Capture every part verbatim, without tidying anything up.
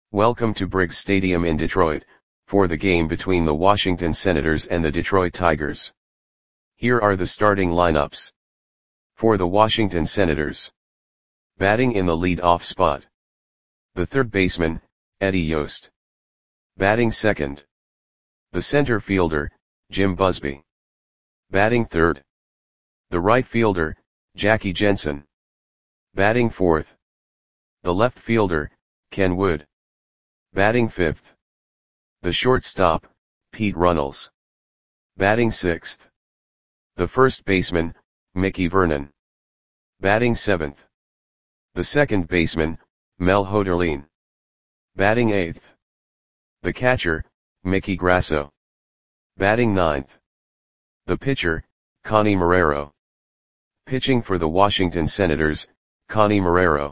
Welcome to Briggs Stadium in Detroit, for the game between the Washington Senators and the Detroit Tigers. Here are the starting lineups. For the Washington Senators. Batting in the lead-off spot. The third baseman, Eddie Yost. Batting second. The center fielder, Jim Busby. Batting third. The right fielder, Jackie Jensen. Batting fourth. The left fielder, Ken Wood. Batting fifth. The shortstop, Pete Runnels. Batting sixth. The first baseman, Mickey Vernon. Batting seventh. The second baseman, Mel Hoderline. Batting eighth. The catcher, Mickey Grasso. Batting ninth. The pitcher, Connie Marrero. Pitching for the Washington Senators, Connie Marrero.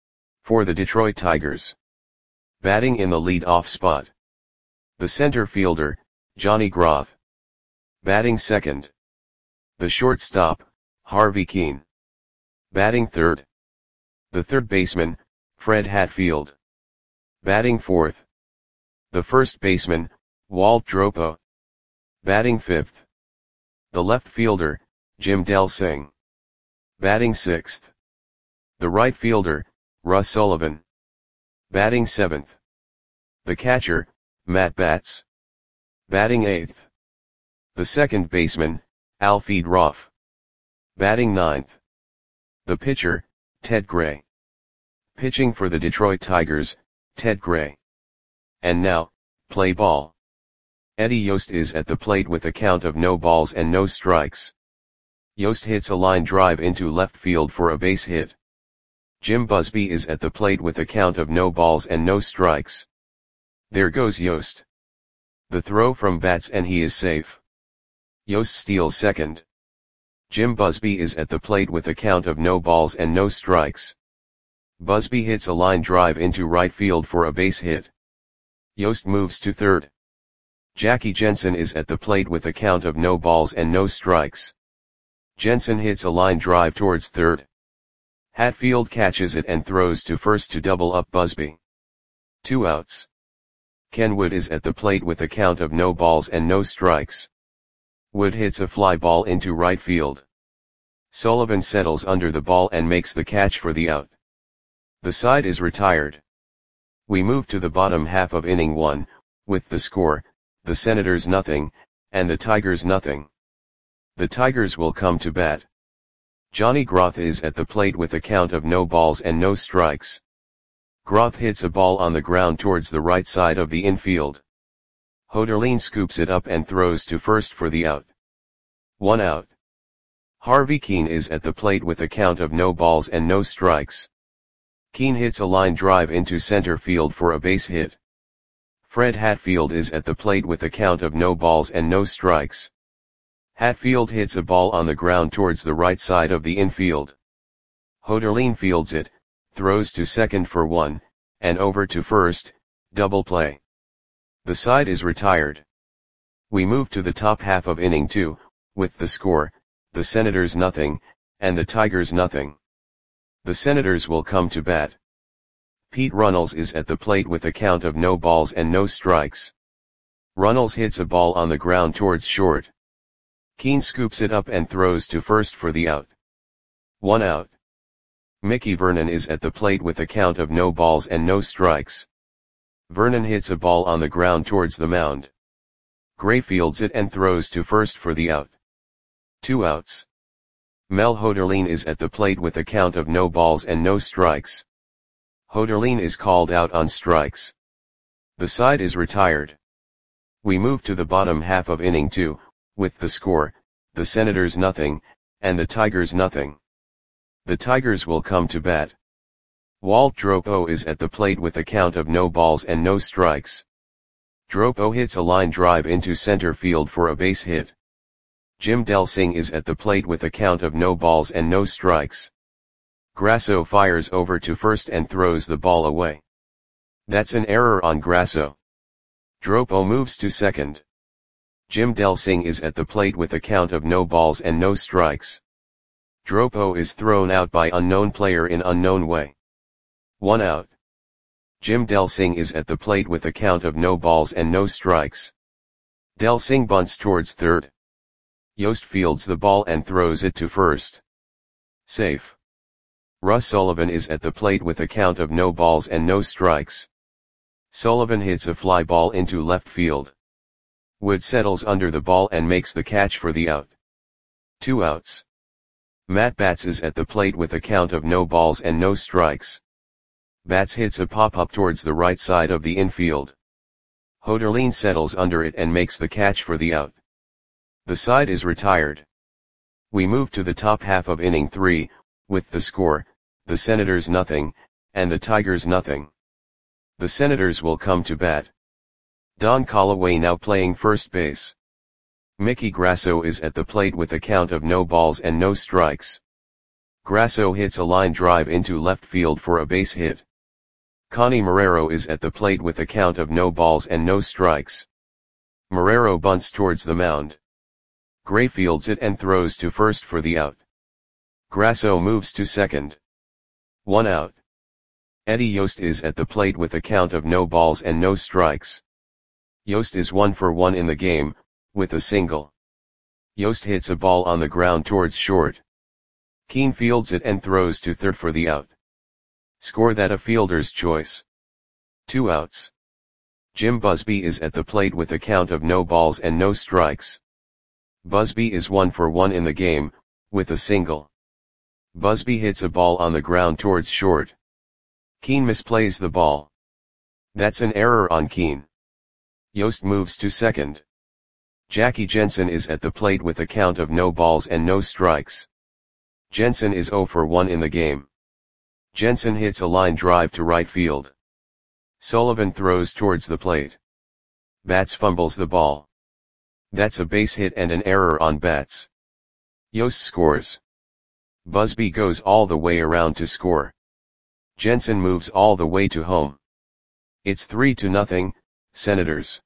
For the Detroit Tigers. Batting in the lead-off spot. The center fielder, Johnny Groth. Batting second. The shortstop, Harvey Kuenn. Batting third. The third baseman, Fred Hatfield. Batting fourth. The first baseman, Walt Dropo. Batting fifth. The left fielder, Jim Delsing. Batting sixth. The right fielder, Russ Sullivan. Batting seventh. The catcher, Matt Batts. Batting eighth. The second baseman, Alfred Ruff. Batting ninth. The pitcher, Ted Gray. Pitching for the Detroit Tigers, Ted Gray. And now, play ball. Eddie Yost is at the plate with a count of no balls and no strikes. Yost hits a line drive into left field for a base hit. Jim Busby is at the plate with a count of no balls and no strikes. There goes Yost. The throw from Batts and he is safe. Yost steals second. Jim Busby is at the plate with a count of no balls and no strikes. Busby hits a line drive into right field for a base hit. Yost moves to third. Jackie Jensen is at the plate with a count of no balls and no strikes. Jensen hits a line drive towards third. Hatfield catches it and throws to first to double up Busby. Two outs. Ken Wood is at the plate with a count of no balls and no strikes. Wood hits a fly ball into right field. Sullivan settles under the ball and makes the catch for the out. The side is retired. We move to the bottom half of inning one, with the score, the Senators nothing, and the Tigers nothing. The Tigers will come to bat. Johnny Groth is at the plate with a count of no balls and no strikes. Groth hits a ball on the ground towards the right side of the infield. Hoderline scoops it up and throws to first for the out. One out. Harvey Kuenn is at the plate with a count of no balls and no strikes. Kuenn hits a line drive into center field for a base hit. Fred Hatfield is at the plate with a count of no balls and no strikes. Hatfield hits a ball on the ground towards the right side of the infield. Hoderline fields it, throws to second for one, and over to first, double play. The side is retired. We move to the top half of inning two, with the score, the Senators nothing, and the Tigers nothing. The Senators will come to bat. Pete Runnels is at the plate with a count of no balls and no strikes. Runnels hits a ball on the ground towards short. Kuenn scoops it up and throws to first for the out. One out. Mickey Vernon is at the plate with a count of no balls and no strikes. Vernon hits a ball on the ground towards the mound. Gray fields it and throws to first for the out. Two outs. Mel Hoderline is at the plate with a count of no balls and no strikes. Hoderline is called out on strikes. The side is retired. We move to the bottom half of inning two, with the score, the Senators nothing, and the Tigers nothing. The Tigers will come to bat. Walt Dropo is at the plate with a count of no balls and no strikes. Dropo hits a line drive into center field for a base hit. Jim Delsing is at the plate with a count of no balls and no strikes. Grasso fires over to first and throws the ball away. That's an error on Grasso. Dropo moves to second. Jim Delsing is at the plate with a count of no balls and no strikes. Dropo is thrown out by unknown player in unknown way. One out. Jim Delsing is at the plate with a count of no balls and no strikes. Delsing bunts towards third. Yost fields the ball and throws it to first. Safe. Russ Sullivan is at the plate with a count of no balls and no strikes. Sullivan hits a fly ball into left field. Wood settles under the ball and makes the catch for the out. Two outs. Matt Batts is at the plate with a count of no balls and no strikes. Batts hits a pop-up towards the right side of the infield. Hoderlin settles under it and makes the catch for the out. The side is retired. We move to the top half of inning three, with the score, the Senators nothing, and the Tigers nothing. The Senators will come to bat. Don Callaway now playing first base. Mickey Grasso is at the plate with a count of no balls and no strikes. Grasso hits a line drive into left field for a base hit. Connie Marrero is at the plate with a count of no balls and no strikes. Marrero bunts towards the mound. Gray fields it and throws to first for the out. Grasso moves to second. One out. Eddie Yost is at the plate with a count of no balls and no strikes. Yost is one for one in the game, with a single. Yost hits a ball on the ground towards short. Keane fields it and throws to third for the out. Score that a fielder's choice. Two outs. Jim Busby is at the plate with a count of no balls and no strikes. Busby is one for one in the game, with a single. Busby hits a ball on the ground towards short. Keane misplays the ball. That's an error on Keane. Yost moves to second. Jackie Jensen is at the plate with a count of no balls and no strikes. Jensen is zero for one in the game. Jensen hits a line drive to right field. Sullivan throws towards the plate. Batts fumbles the ball. That's a base hit and an error on Batts. Yost scores. Busby goes all the way around to score. Jensen moves all the way to home. It's three to nothing, Senators.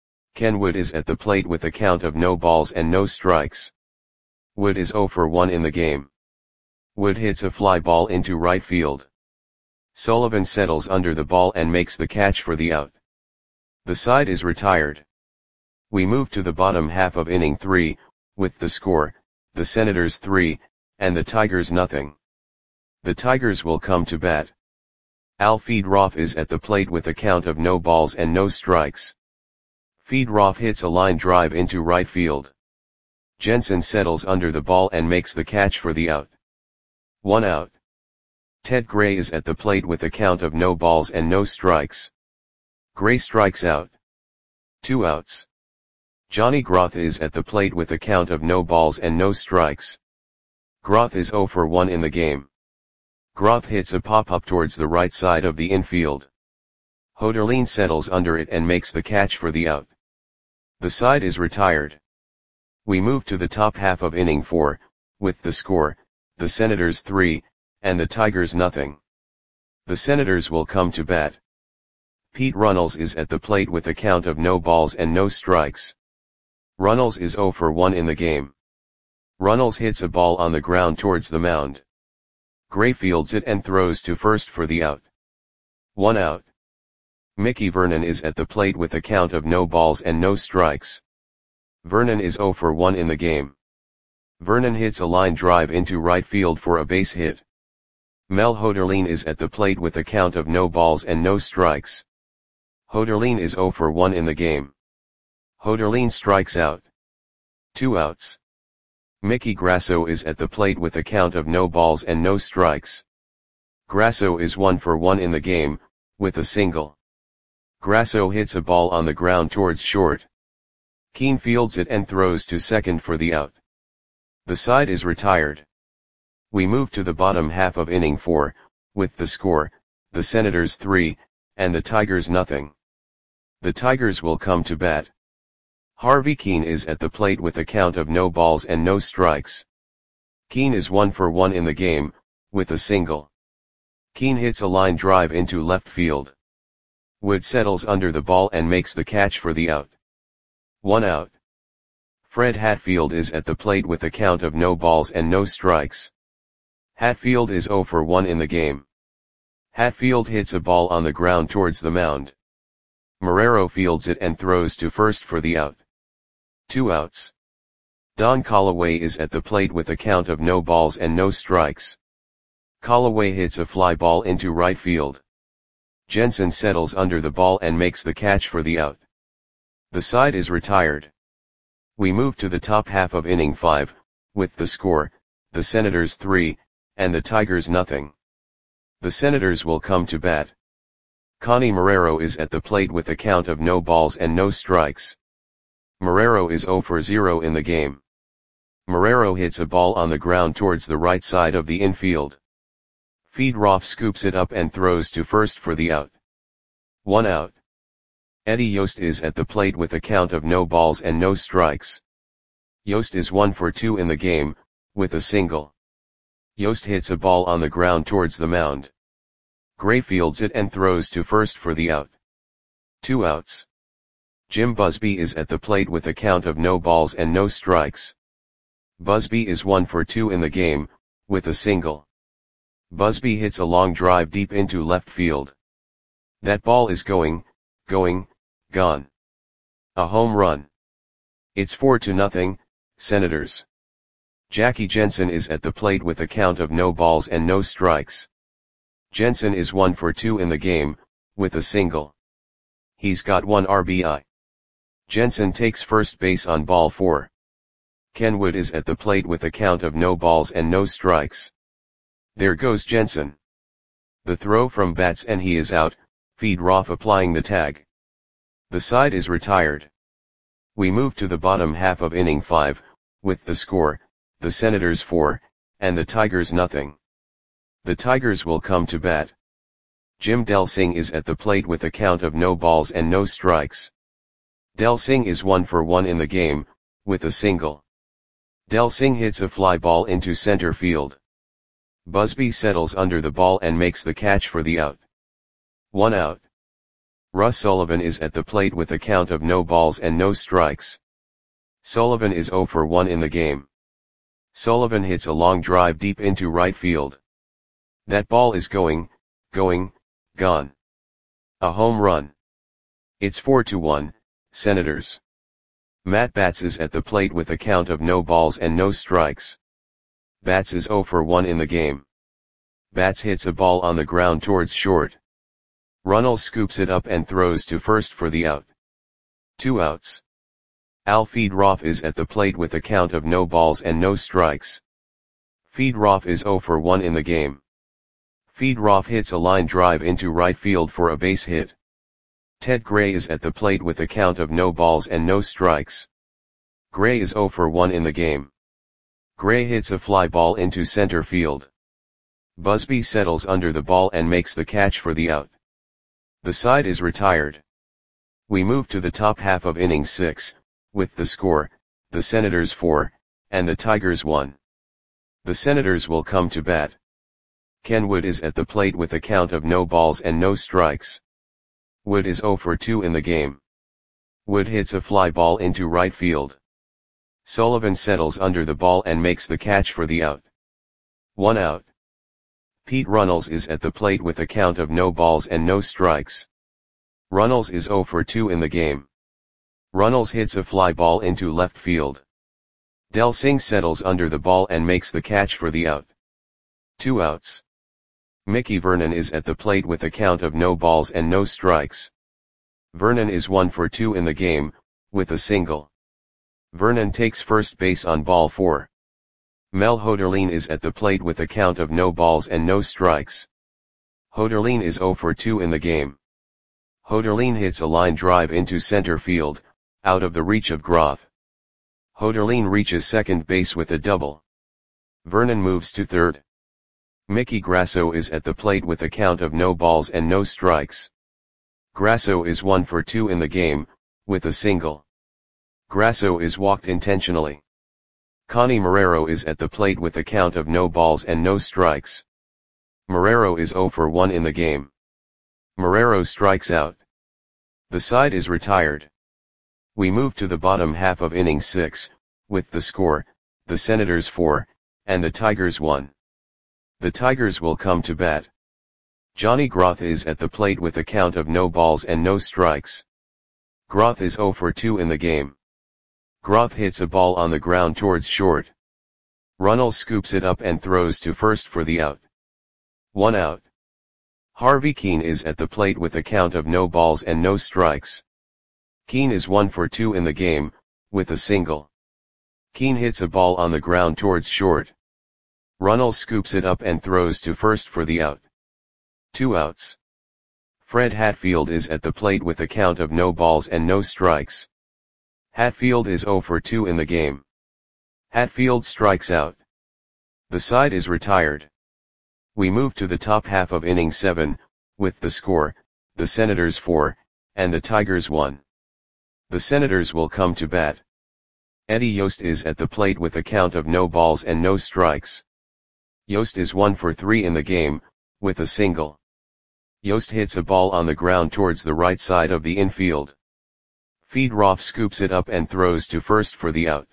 Ken Wood is at the plate with a count of no balls and no strikes. Wood is zero for one in the game. Wood hits a fly ball into right field. Sullivan settles under the ball and makes the catch for the out. The side is retired. We move to the bottom half of inning three, with the score, the Senators three, and the Tigers nothing. The Tigers will come to bat. Al Feedroff is at the plate with a count of no balls and no strikes. Feedroff hits a line drive into right field. Jensen settles under the ball and makes the catch for the out. One out. Ted Gray is at the plate with a count of no balls and no strikes. Gray strikes out. Two outs. Johnny Groth is at the plate with a count of no balls and no strikes. Groth is zero for one in the game. Groth hits a pop-up towards the right side of the infield. Hoderlin settles under it and makes the catch for the out. The side is retired. We move to the top half of inning four, with the score, the Senators three, and the Tigers nothing. The Senators will come to bat. Pete Runnels is at the plate with a count of no balls and no strikes. Runnels is zero for one in the game. Runnels hits a ball on the ground towards the mound. Gray fields it and throws to first for the out. One out. Mickey Vernon is at the plate with a count of no balls and no strikes. Vernon is zero for one in the game. Vernon hits a line drive into right field for a base hit. Mel Hoderlin is at the plate with a count of no balls and no strikes. Hoderlin is zero for one in the game. Hoderlin strikes out. Two outs. Mickey Grasso is at the plate with a count of no balls and no strikes. Grasso is one for one in the game, with a single. Grasso hits a ball on the ground towards short. Keane fields it and throws to second for the out. The side is retired. We move to the bottom half of inning four, with the score, the Senators three, and the Tigers nothing. The Tigers will come to bat. Harvey Keane is at the plate with a count of no balls and no strikes. Keane is one for one in the game, with a single. Keane hits a line drive into left field. Wood settles under the ball and makes the catch for the out. One out. Fred Hatfield is at the plate with a count of no balls and no strikes. Hatfield is zero for one in the game. Hatfield hits a ball on the ground towards the mound. Marrero fields it and throws to first for the out. Two outs. Don Callaway is at the plate with a count of no balls and no strikes. Callaway hits a fly ball into right field. Jensen settles under the ball and makes the catch for the out. The side is retired. We move to the top half of inning five, with the score, the Senators three, and the Tigers nothing. The Senators will come to bat. Connie Marrero is at the plate with a count of no balls and no strikes. Marrero is zero for zero in the game. Marrero hits a ball on the ground towards the right side of the infield. Feedroff scoops it up and throws to first for the out. One out. Eddie Yost is at the plate with a count of no balls and no strikes. Yost is one for two in the game, with a single. Yost hits a ball on the ground towards the mound. Gray fields it and throws to first for the out. Two outs. Jim Busby is at the plate with a count of no balls and no strikes. Busby is one for two in the game, with a single. Busby hits a long drive deep into left field. That ball is going, going, gone. A home run. It's four to nothing, Senators. Jackie Jensen is at the plate with a count of no balls and no strikes. Jensen is one for two in the game, with a single. He's got one R B I. Jensen takes first base on ball four. Ken Wood is at the plate with a count of no balls and no strikes. There goes Jensen. The throw from bats and he is out, Feedroff applying the tag. The side is retired. We move to the bottom half of inning five, with the score, the Senators four, and the Tigers nothing. The Tigers will come to bat. Jim Delsing is at the plate with a count of no balls and no strikes. Delsing is one for one in the game, with a single. Delsing hits a fly ball into center field. Busby settles under the ball and makes the catch for the out. One out. Russ Sullivan is at the plate with a count of no balls and no strikes. Sullivan is zero for one in the game. Sullivan hits a long drive deep into right field. That ball is going, going, gone. A home run. It's four to one, Senators. Matt Batts is at the plate with a count of no balls and no strikes. Batts is zero for one in the game. Batts hits a ball on the ground towards short. Runnels scoops it up and throws to first for the out. Two outs. Al Feedroff is at the plate with a count of no balls and no strikes. Feedroff is zero for one in the game. Feedroff hits a line drive into right field for a base hit. Ted Gray is at the plate with a count of no balls and no strikes. Gray is zero for one in the game. Gray hits a fly ball into center field. Busby settles under the ball and makes the catch for the out. The side is retired. We move to the top half of inning six, with the score, the Senators four, and the Tigers one. The Senators will come to bat. Ken Wood is at the plate with a count of no balls and no strikes. Wood is zero for two in the game. Wood hits a fly ball into right field. Sullivan settles under the ball and makes the catch for the out. One out. Pete Runnels is at the plate with a count of no balls and no strikes. Runnels is zero for two in the game. Runnels hits a fly ball into left field. Delsing settles under the ball and makes the catch for the out. Two outs. Mickey Vernon is at the plate with a count of no balls and no strikes. Vernon is one for two in the game, with a single. Vernon takes first base on ball four. Mel Hoderline is at the plate with a count of no balls and no strikes. Hoderline is zero for two in the game. Hoderline hits a line drive into center field, out of the reach of Groth. Hoderline reaches second base with a double. Vernon moves to third. Mickey Grasso is at the plate with a count of no balls and no strikes. Grasso is one for two in the game, with a single. Grasso is walked intentionally. Connie Marrero is at the plate with a count of no balls and no strikes. Marrero is zero for one in the game. Marrero strikes out. The side is retired. We move to the bottom half of inning six, with the score, the Senators four, and the Tigers one. The Tigers will come to bat. Johnny Groth is at the plate with a count of no balls and no strikes. Groth is zero for two in the game. Groth hits a ball on the ground towards short. Runnels scoops it up and throws to first for the out. One out. Harvey Keene is at the plate with a count of no balls and no strikes. Keene is one for two in the game, with a single. Keene hits a ball on the ground towards short. Runnels scoops it up and throws to first for the out. Two outs. Fred Hatfield is at the plate with a count of no balls and no strikes. Hatfield is zero for two in the game. Hatfield strikes out. The side is retired. We move to the top half of inning seven, with the score, the Senators four, and the Tigers one. The Senators will come to bat. Eddie Yost is at the plate with a count of no balls and no strikes. Yost is one for three in the game, with a single. Yost hits a ball on the ground towards the right side of the infield. Feedroff scoops it up and throws to first for the out.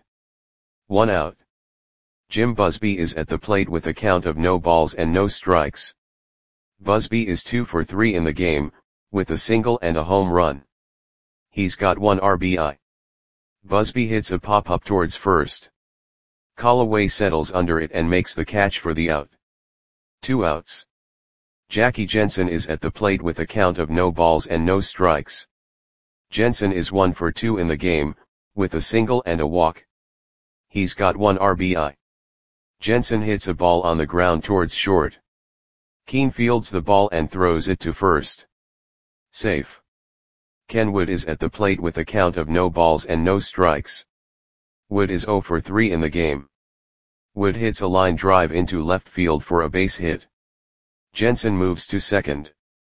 One out. Jim Busby is at the plate with a count of no balls and no strikes. Busby is two for three in the game, with a single and a home run. He's got one R B I. Busby hits a pop-up towards first. Callaway settles under it and makes the catch for the out. Two outs. Jackie Jensen is at the plate with a count of no balls and no strikes. Jensen is one for two in the game, with a single and a walk. He's got one R B I. Jensen hits a ball on the ground towards short. Keene fields the ball and throws it to first. Safe. Ken Wood is at the plate with a count of no balls and no strikes. Wood is zero for three in the game. Wood hits a line drive into left field for a base hit. Jensen moves to second.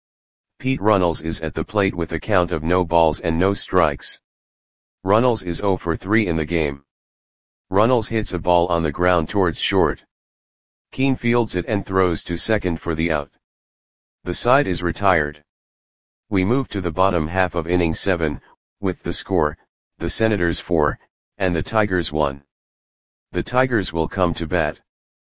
Pete Runnels is at the plate with a count of no balls and no strikes. Runnels is zero for three in the game. Runnels hits a ball on the ground towards short. Keene fields it and throws to second for the out. The side is retired. We move to the bottom half of inning seven, with the score, the Senators four, and the Tigers one. The Tigers will come to bat.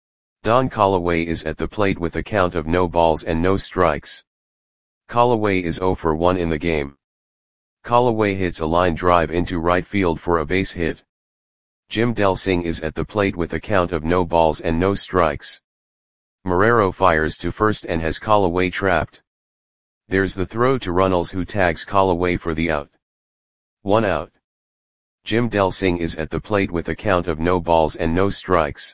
Don Callaway is at the plate with a count of no balls and no strikes. Callaway is zero for one in the game. Callaway hits a line drive into right field for a base hit. Jim Delsing is at the plate with a count of no balls and no strikes. Marrero fires to first and has Callaway trapped. There's the throw to Runnels, who tags Callaway for the out. One out. Jim Delsing is at the plate with a count of no balls and no strikes.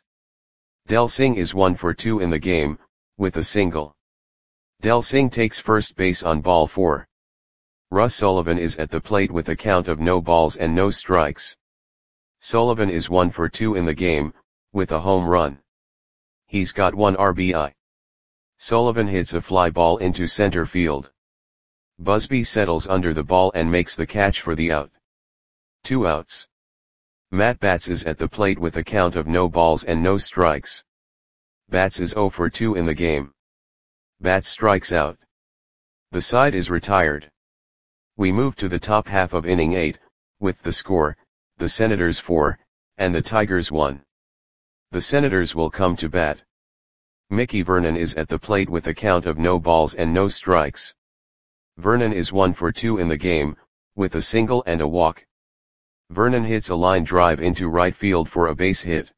Delsing is one for two in the game, with a single. Delsing takes first base on ball four. Russ Sullivan is at the plate with a count of no balls and no strikes. Sullivan is one for two in the game, with a home run. He's got one R B I. Sullivan hits a fly ball into center field. Busby settles under the ball and makes the catch for the out. Two outs. Matt Batts is at the plate with a count of no balls and no strikes. Batts is zero for two in the game. Batts strikes out. The side is retired. We move to the top half of inning eight, with the score, the Senators four, and the Tigers one. The Senators will come to bat. Mickey Vernon is at the plate with a count of no balls and no strikes. Vernon is one for two in the game, with a single and a walk. Vernon hits a line drive into right field for a base hit.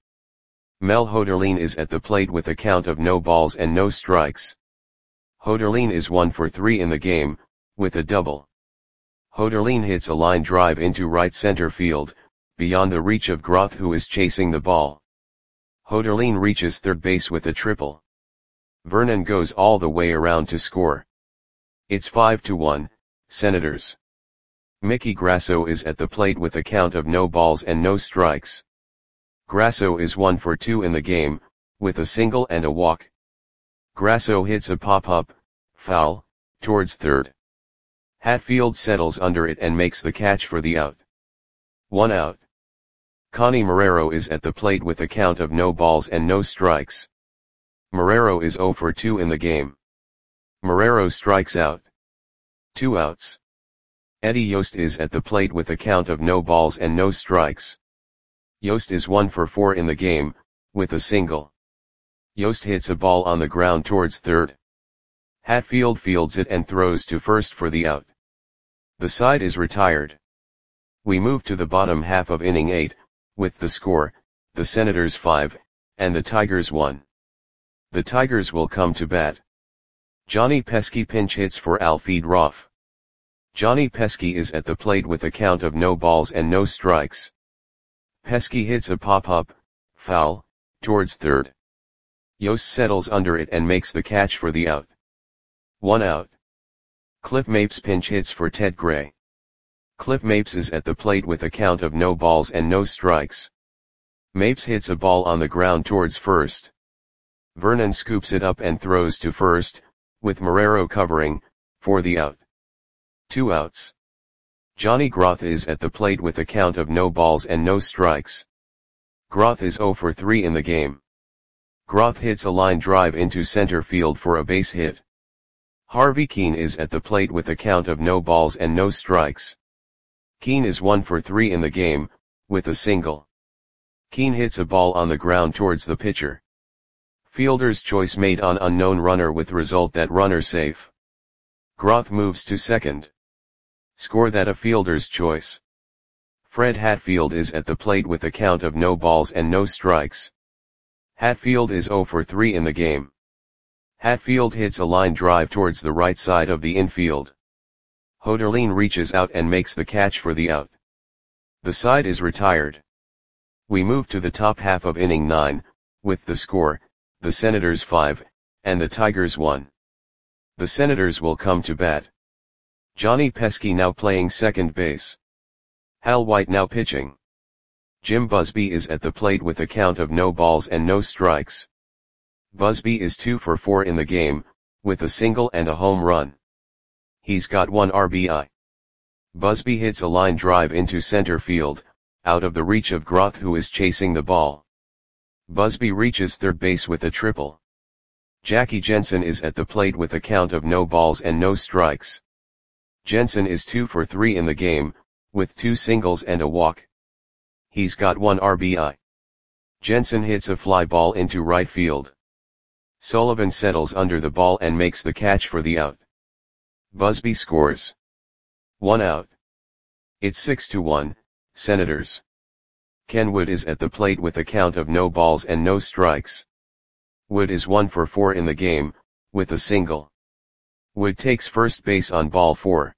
Mel Hoderlin is at the plate with a count of no balls and no strikes. Hoderlin is one for three in the game, with a double. Hoderlin hits a line drive into right center field, beyond the reach of Groth, who is chasing the ball. Hoderlin reaches third base with a triple. Vernon goes all the way around to score. It's five to one, Senators. Mickey Grasso is at the plate with a count of no balls and no strikes. Grasso is one for two in the game, with a single and a walk. Grasso hits a pop-up, foul, towards third. Hatfield settles under it and makes the catch for the out. One out. Connie Marrero is at the plate with a count of no balls and no strikes. Marrero is zero for two in the game. Marrero strikes out. Two outs. Eddie Yost is at the plate with a count of no balls and no strikes. Yost is one for four in the game, with a single. Yost hits a ball on the ground towards third. Hatfield fields it and throws to first for the out. The side is retired. We move to the bottom half of inning eight, with the score, the Senators five, and the Tigers one. The Tigers will come to bat. Johnny Pesky pinch hits for Alfred Roff. Johnny Pesky is at the plate with a count of no balls and no strikes. Pesky hits a pop-up, foul, towards third. Yost settles under it and makes the catch for the out. One out. Cliff Mapes pinch hits for Ted Gray. Cliff Mapes is at the plate with a count of no balls and no strikes. Mapes hits a ball on the ground towards first. Vernon scoops it up and throws to first, with Marrero covering, for the out. Two outs. Johnny Groth is at the plate with a count of no balls and no strikes. Groth is oh for three in the game. Groth hits a line drive into center field for a base hit. Harvey Keene is at the plate with a count of no balls and no strikes. Keene is one for three in the game, with a single. Keene hits a ball on the ground towards the pitcher. Fielder's choice made on unknown runner with result that runner safe. Groth moves to second. Score that a fielder's choice. Fred Hatfield is at the plate with a count of no balls and no strikes. Hatfield is oh for three in the game. Hatfield hits a line drive towards the right side of the infield. Hoderlin reaches out and makes the catch for the out. The side is retired. We move to the top half of inning nine, with the score, the Senators five, and the Tigers one. The Senators will come to bat. Johnny Pesky now playing second base. Hal White now pitching. Jim Busby is at the plate with a count of no balls and no strikes. Busby is two for four in the game, with a single and a home run. He's got one R B I. Busby hits a line drive into center field, out of the reach of Groth who is chasing the ball. Busby reaches third base with a triple. Jackie Jensen is at the plate with a count of no balls and no strikes. Jensen is two for three in the game, with two singles and a walk. He's got one R B I. Jensen hits a fly ball into right field. Sullivan settles under the ball and makes the catch for the out. Busby scores. One out. It's six to one, Senators. Ken Wood is at the plate with a count of no balls and no strikes. Wood is one for four in the game, with a single. Wood takes first base on ball four.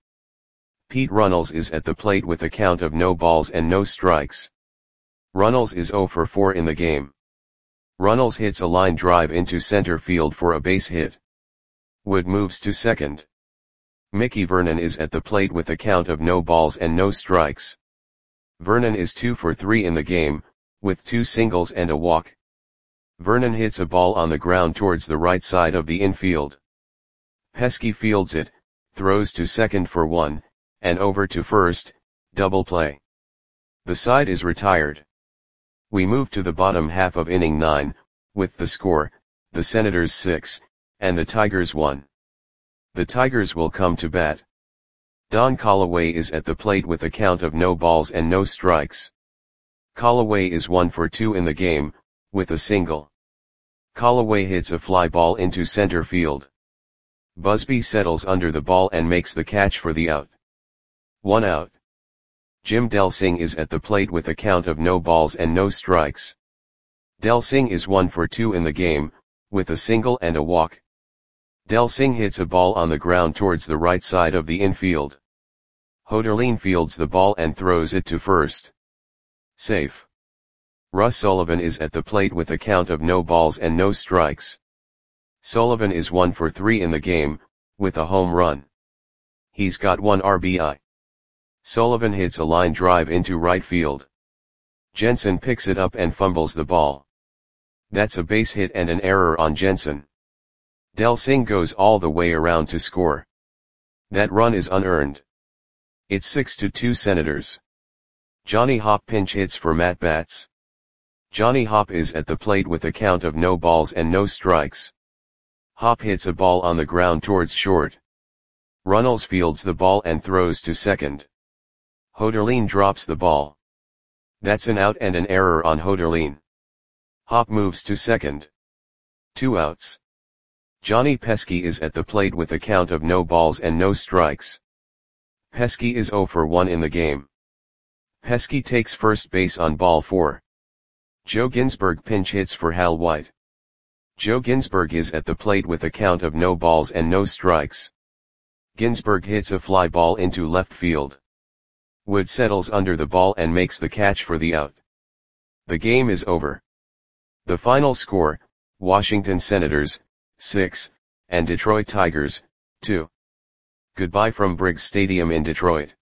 Pete Runnels is at the plate with a count of no balls and no strikes. Runnels is oh for four in the game. Runnels hits a line drive into center field for a base hit. Wood moves to second. Mickey Vernon is at the plate with a count of no balls and no strikes. Vernon is two for three in the game, with two singles and a walk. Vernon hits a ball on the ground towards the right side of the infield. Pesky fields it, throws to second for one, and over to first, double play. The side is retired. We move to the bottom half of inning nine, with the score, the Senators six, and the Tigers one. The Tigers will come to bat. Don Callaway is at the plate with a count of no balls and no strikes. Callaway is one for two in the game, with a single. Callaway hits a fly ball into center field. Busby settles under the ball and makes the catch for the out. One out. Jim Delsing is at the plate with a count of no balls and no strikes. Delsing is one for two in the game, with a single and a walk. Delsing hits a ball on the ground towards the right side of the infield. Hoderlin fields the ball and throws it to first. Safe. Russ Sullivan is at the plate with a count of no balls and no strikes. Sullivan is one for three in the game, with a home run. He's got one R B I. Sullivan hits a line drive into right field. Jensen picks it up and fumbles the ball. That's a base hit and an error on Jensen. Delsing goes all the way around to score. That run is unearned. It's six to two Senators. Johnny Hop pinch hits for Matt Batts. Johnny Hop is at the plate with a count of no balls and no strikes. Hop hits a ball on the ground towards short. Runnels fields the ball and throws to second. Hoderlin drops the ball. That's an out and an error on Hoderlin. Hop moves to second. Two outs. Johnny Pesky is at the plate with a count of no balls and no strikes. Pesky is zero for one in the game. Pesky takes first base on ball four. Joe Ginsberg pinch hits for Hal White. Joe Ginsberg is at the plate with a count of no balls and no strikes. Ginsberg hits a fly ball into left field. Wood settles under the ball and makes the catch for the out. The game is over. The final score, Washington Senators, six, and Detroit Tigers, two. Goodbye from Briggs Stadium in Detroit.